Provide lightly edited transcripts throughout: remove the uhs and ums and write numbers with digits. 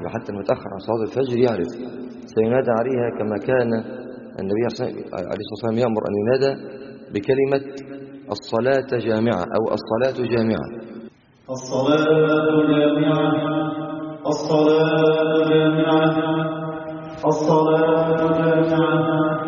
حتى المتأخر عن صلاة الفجر يعرف سينادى عليها كما كان النبي عليه الصلاة والسلام يأمر أن ينادى بكلمة الصلاة جامعة أو الصلاة جامعة. الصلاة جامعة، الصلاة جامعة، الصلاة جامعة.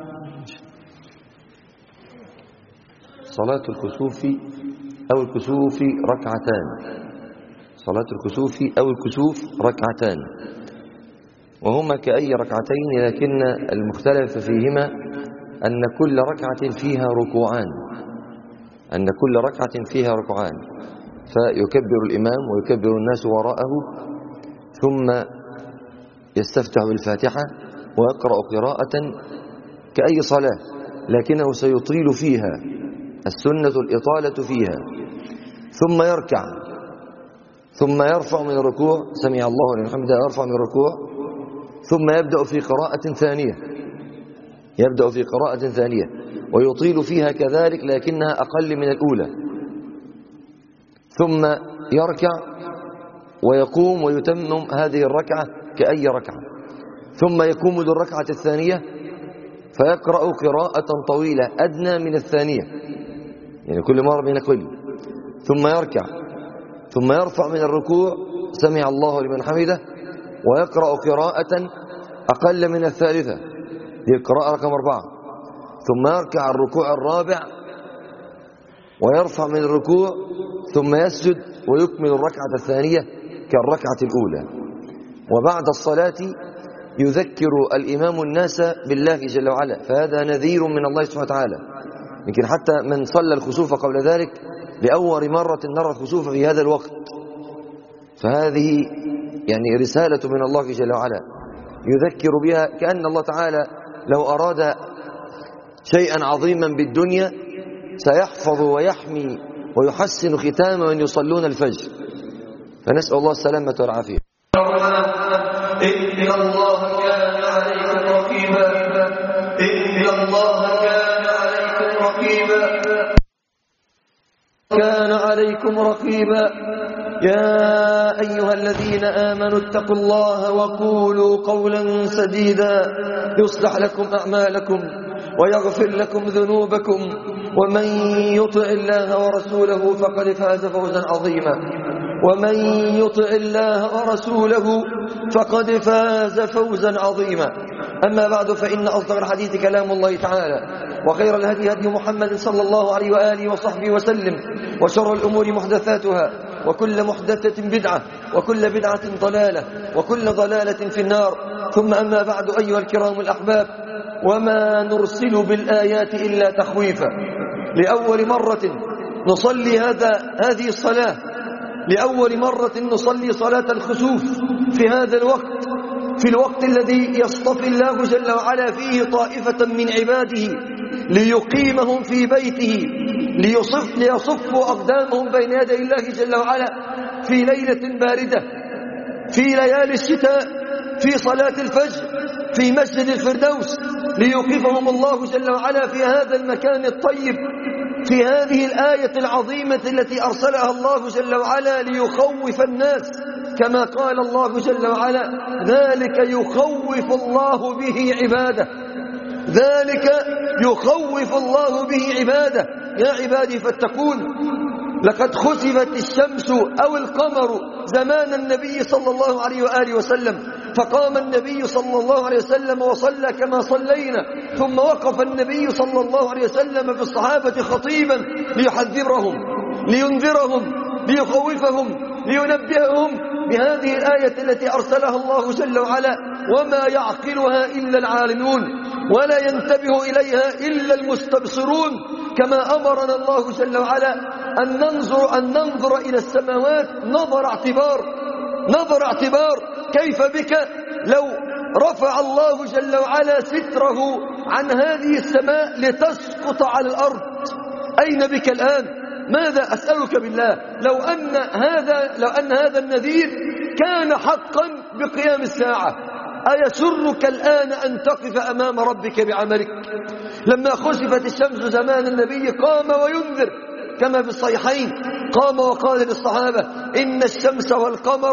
صلاة الكسوف أو الكسوف ركعتان. صلاة الكسوف أو الكسوف ركعتان، وهما كأي ركعتين، لكن المختلف فيهما أن كل ركعة فيها ركوعان، أن كل ركعة فيها ركوعان، فيكبر الإمام ويكبر الناس وراءه، ثم يستفتح بالفاتحة ويقرأ قراءة كأي صلاة، لكنه سيطيل فيها، السنة الإطالة فيها، ثم يركع، ثم يرفع من الركوع، سمع الله لمن حمده، يرفع من الركوع، ثم يبدأ في قراءة ثانية، يبدأ في قراءة ثانية ويطيل فيها كذلك، لكنها أقل من الأولى، ثم يركع ويقوم ويتمم هذه الركعة كأي ركعة، ثم يقوم للركعة الثانية فيقرأ قراءة طويلة أدنى من الثانية، يعني كل مرة من كل، ثم يركع، ثم يرفع من الركوع، سمع الله لمن حمده، ويقرأ قراءة أقل من الثالثة، هي القراءة رقم 4، ثم يركع الركوع الرابع ويرفع من الركوع، ثم يسجد ويكمل الركعة الثانية كالركعة الأولى. وبعد الصلاة يذكر الإمام الناس بالله جل وعلا، فهذا نذير من الله سبحانه وتعالى. يمكن حتى من صلى الخسوف قبل ذلك لأول مرة نرى الخسوف في هذا الوقت، فهذه يعني رسالة من الله جل وعلا يذكر بها، كأن الله تعالى لو أراد شيئا عظيما بالدنيا سيحفظ ويحمي ويحسن ختام من يصلون الفجر، فنسأل الله السلامة والعافية. إن الله كان عليكم رقيبا، إن الله كان عليكم رقيبا، كان عليكم رقيبا. يا أيها الذين آمنوا اتقوا الله وقولوا قولا سديدا يصلح لكم أعمالكم ويغفر لكم ذنوبكم، ومن يطع الله ورسوله فقد فاز فوزا عظيما، ومن يطع الله ورسوله فقد فاز فوزا عظيما. أما بعد، فإن أصدق الحديث كلام الله تعالى، وخير الهدي هدي محمد صلى الله عليه وآله وصحبه وسلم، وشر الأمور محدثاتها، وكل محدثة بدعة، وكل بدعة ضلالة، وكل ضلالة في النار. ثم أما بعد، أيها الكرام الأحباب، وما نرسل بالآيات إلا تخويفا. لأول مرة نصلي هذه الصلاة، لأول مرة نصلي صلاة الخسوف في هذا الوقت، في الوقت الذي يصطفي الله جل وعلا فيه طائفة من عباده ليقيمهم في بيته، ليصفوا أقدامهم بين يدي الله جل وعلا في ليلة باردة، في ليالي الشتاء، في صلاة الفجر، في مسجد الفردوس، ليوقفهم الله جل وعلا في هذا المكان الطيب، في هذه الآية العظيمة التي أرسلها الله جل وعلا ليخوف الناس، كما قال الله جل وعلا: ذلك يخوف الله به عباده، ذلك يخوف الله به عباده. يا عبادي فاتقون. لقد خسفت الشمس أو القمر زمان النبي صلى الله عليه وآله وسلم، فقام النبي صلى الله عليه وسلم وصلى كما صلينا، ثم وقف النبي صلى الله عليه وسلم في الصحابة خطيبا ليحذرهم، لينذرهم، ليخوفهم، لينبههم بهذه الآية التي أرسلها الله جل وعلا: وما يعقلها إلا العالمون، ولا ينتبه إليها إلا المستبصرون. كما أمرنا الله جل وعلا أن ننظر إلى السماوات نظر اعتبار. كيف بك لو رفع الله جل وعلا ستره عن هذه السماء لتسقط على الأرض؟ أين بك الآن؟ ماذا؟ أسألك بالله، لو أن هذا النذير كان حقا بقيام الساعة، أيسرك الآن أن تقف أمام ربك بعملك؟ لما خسفت الشمس زمان النبي قام وينذر، كما في الصحيحين، قام وقال للصحابة: إن الشمس والقمر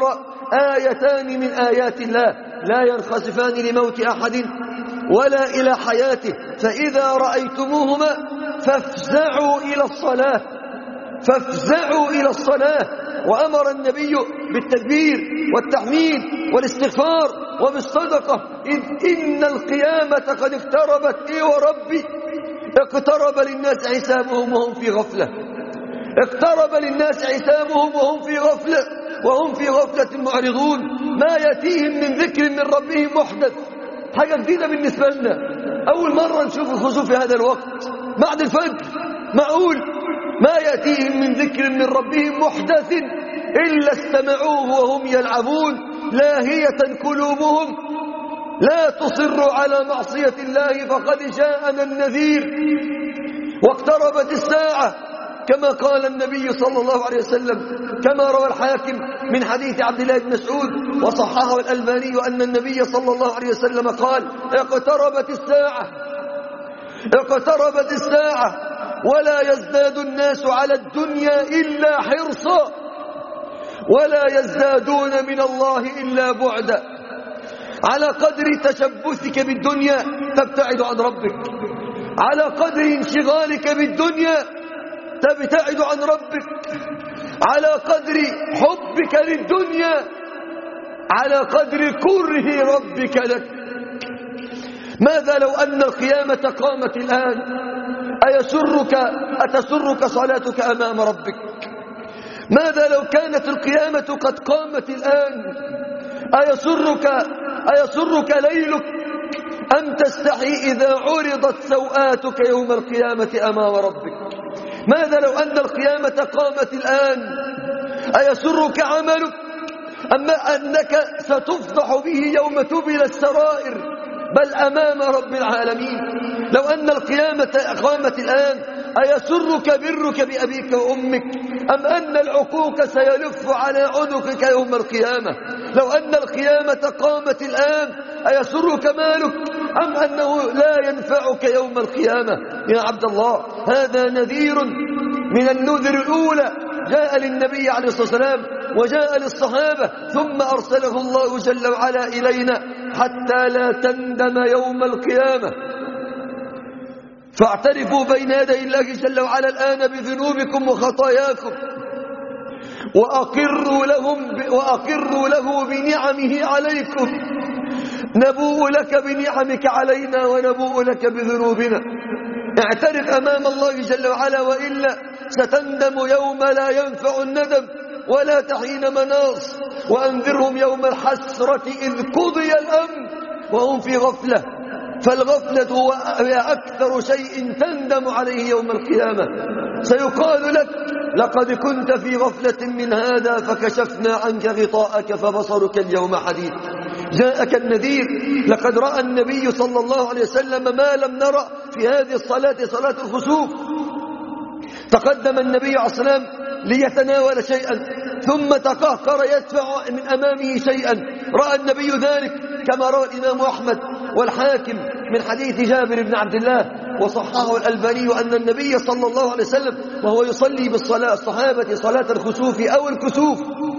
آيتان من آيات الله لا ينخسفان لموت أحد ولا إلى حياته، فإذا رأيتموهما فافزعوا إلى الصلاة، فافزعوا إلى الصلاة. وأمر النبي بالتكبير والتحميد والاستغفار وبالصدقة، إذ إن القيامة قد اقتربت. إيه وربي، اقترب للناس حسابهم وهم في غفلة، اقترب للناس حسابهم وهم في غفلة، وهم في غفلة معرضون. ما يأتيهم من ذكر من ربهم محدث، حاجة جديدة بالنسبة لنا، أول مرة نشوف الخسوف في هذا الوقت بعد الفجر. معقول ما يأتيهم من ذكر من ربهم محدث إلا استمعوه وهم يلعبون، لاهية قلوبهم لا تصر على معصية الله فقد جاءنا النذير. واقتربت الساعة كما قال النبي صلى الله عليه وسلم، كما روى الحاكم من حديث عبد الله بن مسعود وصححه الألباني أن النبي صلى الله عليه وسلم قال: اقتربت الساعة، اقتربت الساعة ولا يزداد الناس على الدنيا إلا حرصا ولا يزدادون من الله إلا بعدا. على قدر تشبثك بالدنيا تبتعد عن ربك، على قدر انشغالك بالدنيا تبتعد عن ربك، على قدر حبك للدنيا على قدر كره ربك لك. ماذا لو أن القيامة قامت الآن؟ أتسرك صلاتك أمام ربك؟ ماذا لو كانت القيامة قد قامت الآن؟ أيسرك ليلك أم تستحي إذا عرضت سوآتك يوم القيامة أمام ربك؟ ماذا لو أن القيامة قامت الآن؟ أيسرك عملك أما أنك ستفضح به يوم تبلى السرائر بل أمام رب العالمين؟ لو أن القيامة قامت الآن أيسرك برك بأبيك وأمك أم أن العقوق سيلف على عنقك يوم القيامة؟ لو أن القيامة قامت الآن أيسرك مالك أم أنه لا ينفعك يوم القيامة؟ يا عبد الله، هذا نذير من النذر الأولى جاء للنبي عليه الصلاة والسلام وجاء للصحابة، ثم أرسله الله جل وعلا إلينا حتى لا تندم يوم القيامة. فاعترفوا بين يدي الله جل وعلا الآن بذنوبكم وخطاياكم، وأقروا له بنعمه عليكم. نبوء لك بنعمك علينا ونبوء لك بذنوبنا. اعترف أمام الله جل وعلا وإلا ستندم يوم لا ينفع الندم ولا تحين مناص. وأنذرهم يوم الحسرة إذ قضي الأمر وهم في غفلة، فالغفلة هي أكثر شيء تندم عليه يوم القيامة. سيقال لك: لقد كنت في غفلة من هذا فكشفنا عنك غطاءك فبصرك اليوم حديد. جاءك النذير. لقد رأى النبي صلى الله عليه وسلم ما لم نرى في هذه الصلاة، صلاة الخسوف. تقدم النبي عليه الصلاة والسلام ليتناول شيئا ثم تقهقر يدفع من أمامه شيئا. رأى النبي ذلك كما روى الإمام أحمد والحاكم من حديث جابر بن عبد الله وصححه الألباني أن النبي صلى الله عليه وسلم وهو يصلي الصحابة صلاة الخسوف أو الكسوف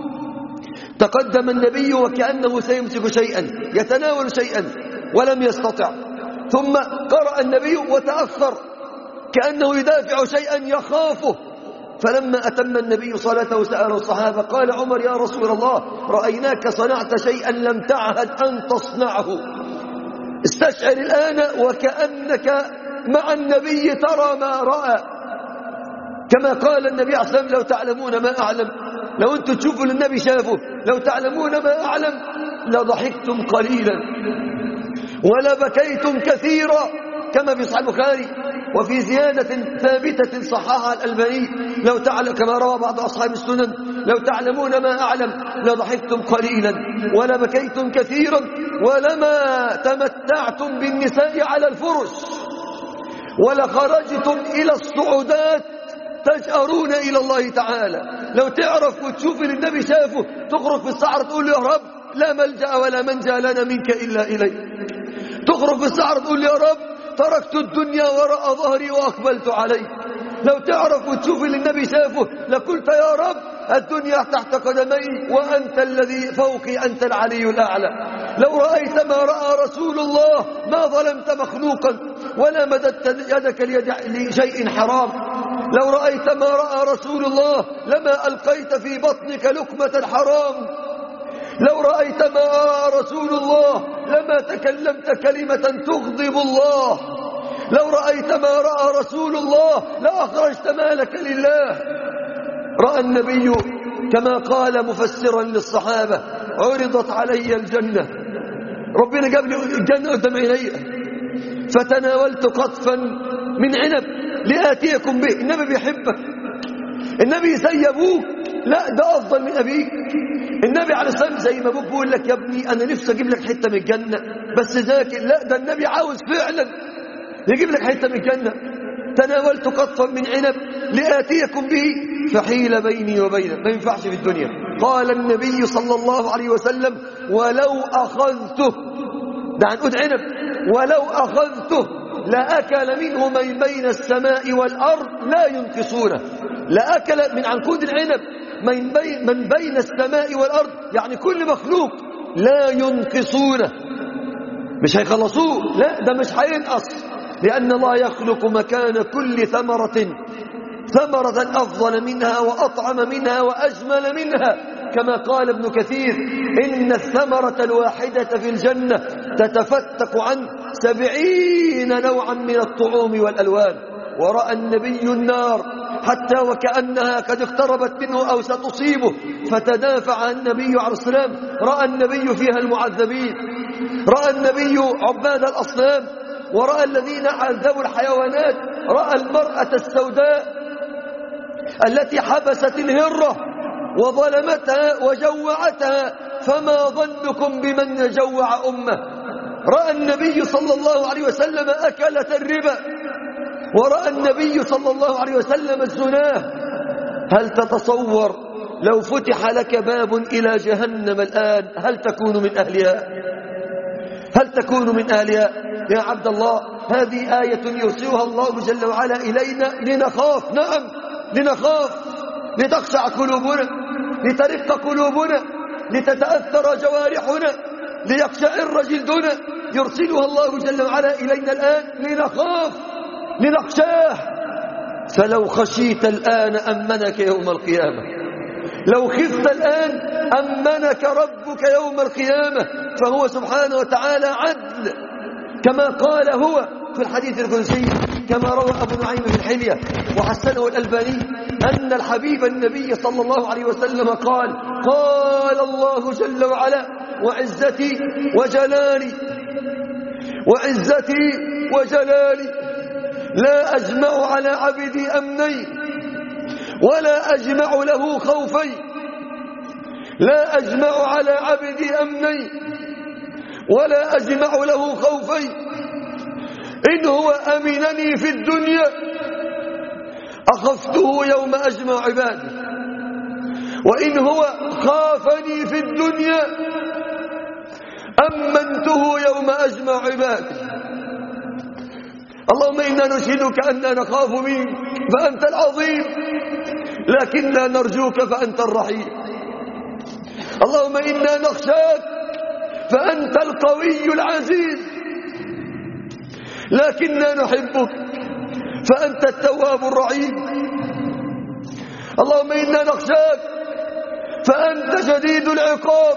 تقدم النبي وكأنه سيمسك شيئا يتناول شيئا ولم يستطع، ثم قرأ النبي وتأخر كأنه يدافع شيئا يخافه. فلما أتم النبي صلاته سأل الصحابة قال عمر: يا رسول الله، رأيناك صنعت شيئا لم تعهد أن تصنعه. استشعر الآن وكأنك مع النبي ترى ما رأى، كما قال النبي عليه الصلاة والسلام: لو تعلمون ما أعلم، لو أنتم تشوفوا للنبي شافوا، لو تعلمون ما أعلم لضحكتم قليلا ولبكيتم كثيرا، كما في صحيح البخاري. وفي زيادة ثابتة صححها الألباني لو تعلم كما روى بعض أصحاب السنن: لو تعلمون ما أعلم لضحكتم قليلا ولبكيتم كثيرا ولما تمتعتم بالنساء على الفرش ولخرجتم إلى الصعودات تجأرون إلى الله تعالى. لو تعرف وتشوف اللي النبي شافه تخرج في الصحراء تقول يا رب لا ملجأ ولا منجا لنا منك إلا إليك. تخرج في الصحراء تقول يا رب تركت الدنيا وراء ظهري وأقبلت عليك. لو تعرف وتشوف اللي النبي شافه لقلت يا رب الدنيا تحت قدمي وأنت الذي فوقي، أنت العلي الأعلى. لو رأيت ما رأى رسول الله ما ظلمت مخلوقا ولا مددت يدك لشيء حرام. لو رأيت ما رأى رسول الله لما ألقيت في بطنك لقمة حرام. لو رأيت ما رأى رسول الله لما تكلمت كلمة تغضب الله. لو رأيت ما رأى رسول الله لأخرجت مالك لله. رأى النبي كما قال مفسرا للصحابة عرضت علي الجنة، ربنا جاب لي الجنة قدام عيني فتناولت قطفا من عنب لآتيكم به. النبي بيحبك، النبي زي أبوك، لا ده أفضل من أبيك. النبي عليه الصلاة والسلام زي ما أبوك بيقول لك يا ابني أنا نفسي أجيب لك حتة من الجنة بس ذاكر، لا ده النبي عاوز فعلا يجيب لك حتة من الجنة. تناولت قطفا من عنب لآتيكم به فحيل بيني وبينه، ما ينفعش في الدنيا. قال النبي صلى الله عليه وسلم ولو أخذته، ده عنقود عنب، ولو أخذته لأكل منه من بين السماء والأرض لا ينقصونه. لأكل من عنقود العنب من بين السماء والأرض، يعني كل مخلوق لا ينقصونه، مش هيخلصوه، لا ده مش هينقص، لأن الله يخلق مكان كل ثمرة أفضل منها وأطعم منها وأجمل منها، كما قال ابن كثير إن الثمرة الواحدة في الجنة تتفتق عن 70 نوعا من الطعوم والألوان. ورأى النبي النار حتى وكأنها قد اقتربت منه أو ستصيبه فتدافع النبي عليه السلام. رأى النبي فيها المعذبين، رأى النبي عباد الأصنام، ورأى الذين عذبوا الحيوانات، رأى المرأة السوداء التي حبست الهرة وظلمتها وجوعتها، فما ظنكم بمن جوع أمه. رأى النبي صلى الله عليه وسلم أكلة الربا، ورأى النبي صلى الله عليه وسلم الزناه. هل تتصور لو فتح لك باب إلى جهنم الآن هل تكون من أهلها؟ هل تكون من أهلها؟ يا عبد الله هذه آية يرسلها الله جل وعلا إلينا لنخاف، نعم لنخاف، لتخشع قلوبنا، لترق قلوبنا، لتتأثر جوارحنا، ليقشعر جلدنا. يرسلها الله جل وعلا إلينا الآن لنخاف، لنخشاه. فلو خشيت الآن أمنك يوم القيامة، لو خفت الآن أمنك ربك يوم القيامة. فهو سبحانه وتعالى عدل كما قال هو في الحديث القدسي، كما روى أبو نعيم في الحلية وحسنه الألباني أن الحبيب النبي صلى الله عليه وسلم قال قال الله جل وعلا وعزتي وجلالي لا أجمع على عبدي أمني ولا أجمع له خوفي، لا أجمع على عبدي أمني ولا أجمع له خوفي. إن هو أمنني في الدنيا أخفته يوم أجمع عبادي، وإن هو خافني في الدنيا أمنته يوم أجمع عبادي. اللهم إنا نشهدك أننا نخاف منك فأنت العظيم، لكننا نرجوك فأنت الرحيم. اللهم إنا نخشاك فأنت القوي العزيز، لكننا نحبك فأنت التواب الرحيم. اللهم إنا نخشاك فأنت شديد العقاب،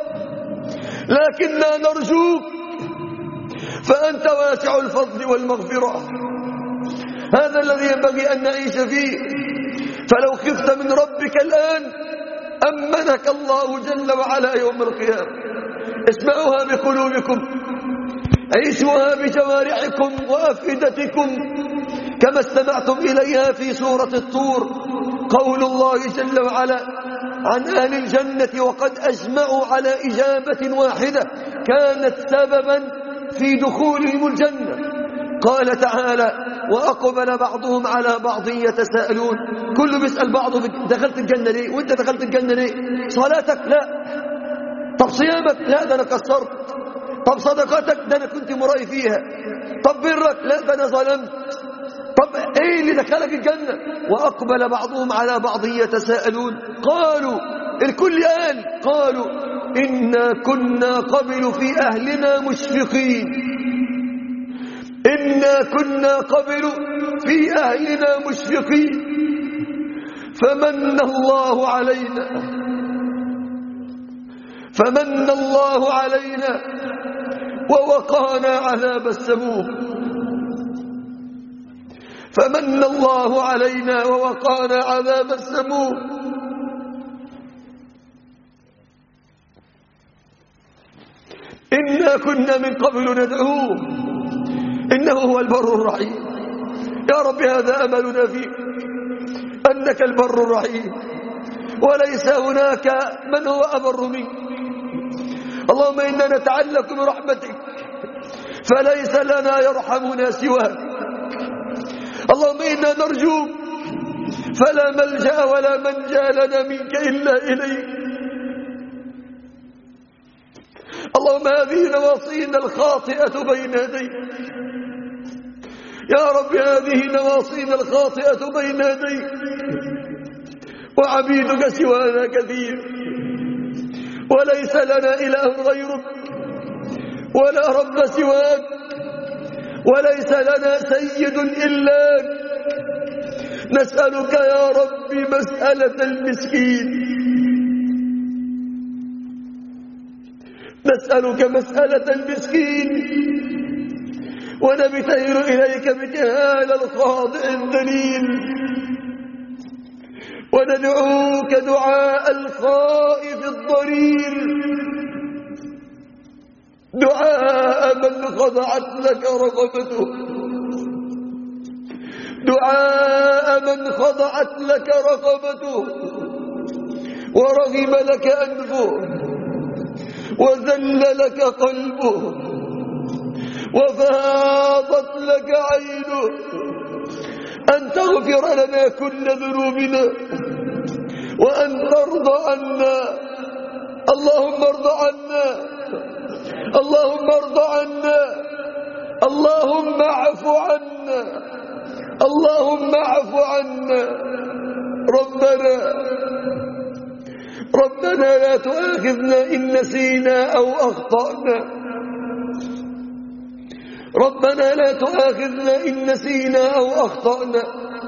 لكننا نرجوك فأنت واسع الفضل والمغفرة. هذا الذي ينبغي أن نعيش فيه. فلو خفت من ربك الآن أمنك الله جل وعلا يوم القيامة. اسمعوها بقلوبكم، عيشوها بجوارحكم وأفئدتكم كما استمعتم إليها في سورة الطور. قول الله جل وعلا عن أهل الجنة وقد أجمعوا على إجابة واحدة كانت سببا في دخولهم الجنة. قال تعالى وأقبل بعضهم على بعض يتساءلون. كله بيسأل بعضه دخلت الجنة ليه؟ وانت دخلت الجنة ليه؟ صلاتك؟ لا. طب صيامك؟ لا ده أنا قصرت. طب صدقتك؟ ده أنا كنت مرائي فيها. طب برك؟ لا ده أنا ظلمت. طب إيه اللي دخلك الجنة؟ وأقبل بعضهم على بعض يتساءلون. قالوا، الكل قالوا إنا كنا قبل في أهلنا مشفقين. إنا كنا قبل في أهلنا مشفقين فمن الله علينا ووقانا عذاب السموم. فمن الله علينا ووقانا عذاب السموم. إنا كنا من قبل ندعوه إنه هو البر الرحيم. يا رب هذا أملنا فيك، أنك البر الرحيم وليس هناك من هو أبر منك. اللهم إنا نتعلق برحمتك فليس لنا يرحمنا سواك. اللهم إنا نرجوك فلا ملجأ ولا منجا لنا منك إلا إليك. اللهم هذه نواصينا الخاطئة بين يديك. يا رب هذه نواصينا الخاطئة بين يديك وعبيدك سوانا كثير وليس لنا إله غيرك ولا رب سواك وليس لنا سيد إلاك. نسألك يا رب مسألة المسكين، نسألك مسألة المسكين ونبتهل إليك ابتهال الخاضع الذليل وندعوك دعاء الخائف الضرير، دعاء من خضعت لك رقبته، دعاء من خضعت لك رقبته ورغم لك أنفه وذل لك قلبه وفاضت لك عينه، أن تغفر لنا كل ذنوبنا وأن ترضى عنا. اللهم ارض عنا، اللهم ارض عنا، اللهم اعف عنا، اللهم اعف عنا. ربنا لا تؤاخذنا إن نسينا أو أخطأنا. ربنا لا تؤاخذنا إن نسينا أو أخطأنا.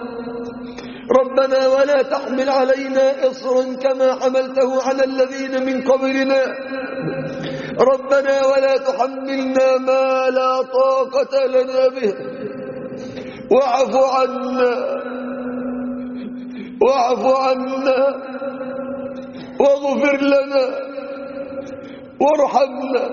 ربنا ولا تحمل علينا إصرا كما حملته على الذين من قبلنا. ربنا ولا تحملنا ما لا طاقة لنا به. واعف عنا، واعف عنا واغفر لنا وارحمنا.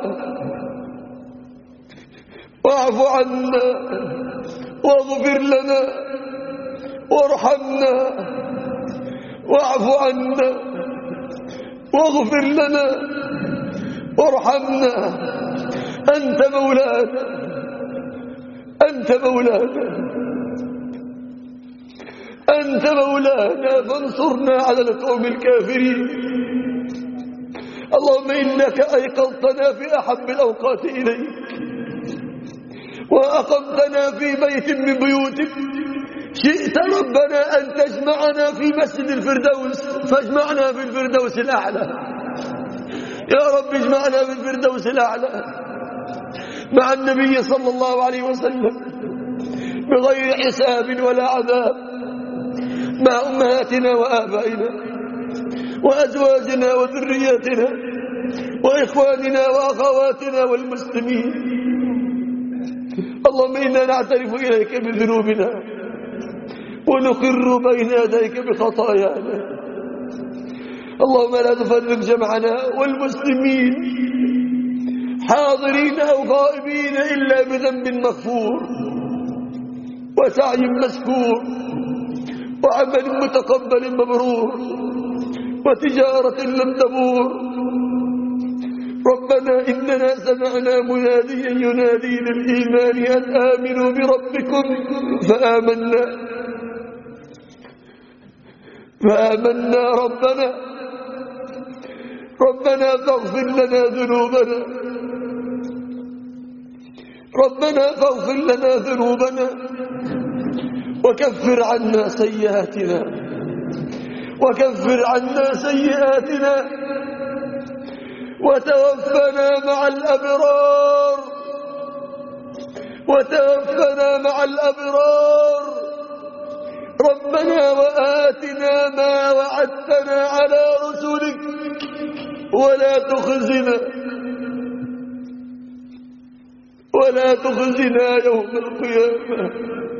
واعف عنا واغفر لنا وارحمنا. واعف عنا واغفر لنا وارحمنا. أنت مولانا، أنت مولانا، أنت مولانا فانصرنا على القوم الكافرين. اللهم إنك أيقظتنا في أحب الأوقات إليك وأقمتنا في بيت من بيوتك. شئت ربنا أن تجمعنا في مسجد الفردوس فاجمعنا في الفردوس الأعلى. يا رب اجمعنا في الفردوس الأعلى مع النبي صلى الله عليه وسلم بغير حساب ولا عذاب، مع أمهاتنا وآبائنا وأزواجنا وذرياتنا وإخواننا وأخواتنا والمسلمين. اللهم إنا نعترف إليك بذنوبنا ونقر بين يديك بخطايانا. اللهم لا تفرق جمعنا والمسلمين حاضرين أو غائبين إلا بذنب مغفور وسعي مسكور وعمل متقبل مبرور وتجارة لم تبور. ربنا إننا سمعنا مناديا ينادي للإيمان أن آمنوا بربكم فآمنا ربنا فاغفر لنا ذنوبنا ربنا فاغفر لنا ذنوبنا وكفر عنا سيئاتنا وتوفنا مع الأبرار ربنا وآتنا ما وعدتنا على رسلك ولا تخزنا يوم القيامة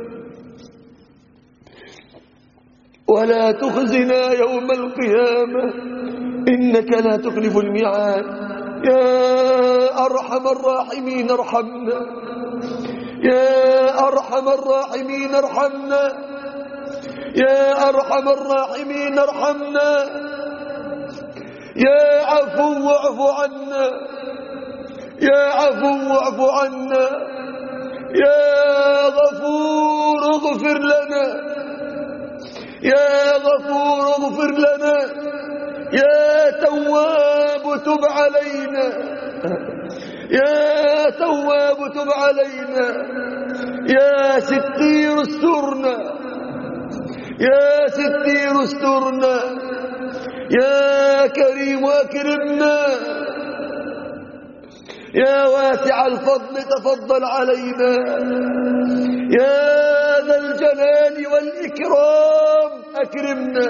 إنك لا تخلف الميعاد. يا أرحم الراحمين ارحمنا، يا عفو اعف عنا، يا غفور اغفر لنا، يا تواب تب علينا، يا ستير استرنا، يا كريم أكرمنا، يا واسع الفضل تفضل علينا، يا ذا الجلال والإكرام أكرمنا.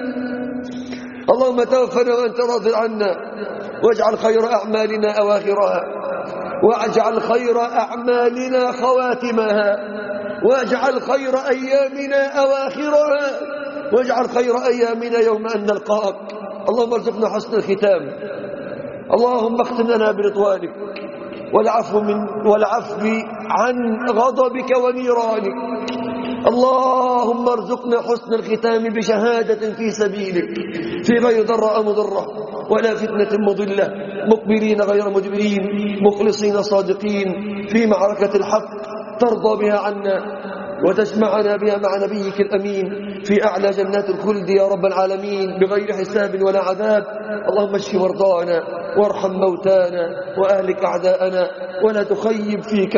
اللهم توفنا وأنت راض عنا، واجعل خير أعمالنا أواخرها، واجعل خير أعمالنا خواتمها، واجعل خير أيامنا أواخرها، واجعل خير أيامنا يوم أن نلقاك. اللهم ارزقنا حسن الختام، اللهم اختم لنا برضوانك والعفو عن غضبك ونيرانك. اللهم ارزقنا حسن الختام بشهادة في سبيلك في غير ضراء مضرة ولا فتنة مضلة، مقبلين غير مدبرين، مخلصين صادقين في معركة الحق ترضى بها عنا وتجمعنا بها مع نبيك الأمين في أعلى جنات الخلد يا رب العالمين بغير حساب ولا عذاب. اللهم اشف مرضانا وارحم موتانا وأهلك أعداءنا، ولا تخيب فيك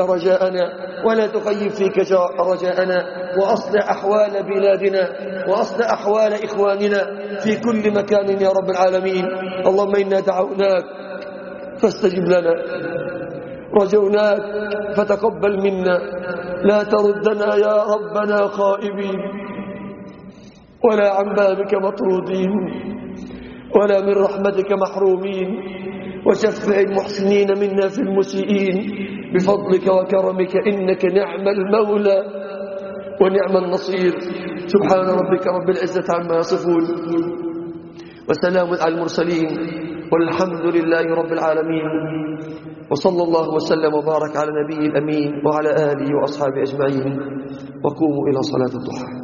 رجاءنا، وأصلح أحوال بلادنا وأصلح أحوال إخواننا في كل مكان يا رب العالمين. اللهم إنا دعوناك فاستجب لنا، رجوناك فتقبل منا، لا تردنا يا ربنا خائبين ولا عن بابك مطرودين ولا من رحمتك محرومين، وشفع المحسنين منا في المسيئين بفضلك وكرمك، إنك نعم المولى ونعم النصير. سبحان ربك رب العزة عما يصفون، وسلام على المرسلين، والحمد لله رب العالمين. وصلى الله وسلم وبارك على نبي الأمين وعلى آله وأصحابه أجمعين، وقوموا إلى صلاة الضحى.